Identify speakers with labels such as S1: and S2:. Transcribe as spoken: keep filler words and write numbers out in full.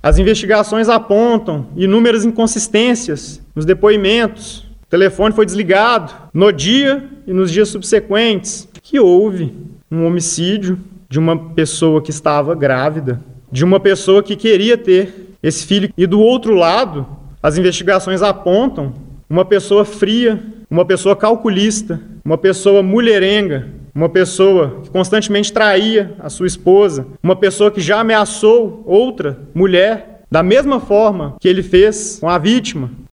S1: As investigações apontam inúmeras inconsistências nos depoimentos. O telefone foi desligado no dia e nos dias subsequentes, que houve um homicídio de uma pessoa que estava grávida, de uma pessoa que queria ter esse filho. E do outro lado, as investigações apontam uma pessoa fria, uma pessoa calculista, uma pessoa mulherenga, uma pessoa que constantemente traía a sua esposa, uma pessoa que já ameaçou outra mulher da mesma forma que ele fez com a vítima.